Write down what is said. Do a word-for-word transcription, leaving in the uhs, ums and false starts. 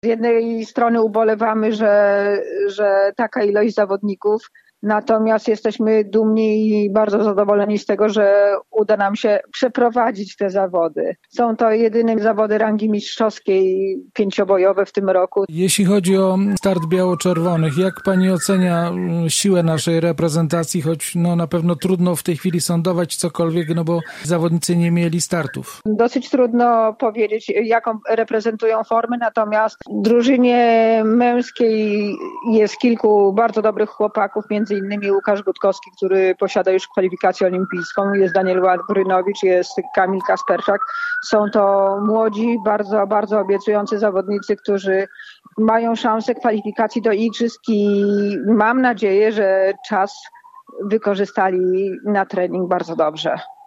Z jednej strony ubolewamy, że, że taka ilość zawodników, natomiast jesteśmy dumni i bardzo zadowoleni z tego, że uda nam się przeprowadzić te zawody. Są to jedyne zawody rangi mistrzowskiej, pięciobojowe w tym roku. Jeśli chodzi o start biało-czerwonych, jak pani ocenia siłę naszej reprezentacji, choć no na pewno trudno w tej chwili sądować cokolwiek, no bo zawodnicy nie mieli startów. Dosyć trudno powiedzieć, jaką reprezentują formę, natomiast w drużynie męskiej jest kilku bardzo dobrych chłopaków, między innymi Łukasz Gutkowski, który posiada już kwalifikację olimpijską, jest Daniel Łagbrynowicz, jest Kamil Kasperczak. Są to młodzi, bardzo, bardzo obiecujący zawodnicy, którzy mają szansę kwalifikacji do igrzysk i mam nadzieję, że czas wykorzystali na trening bardzo dobrze.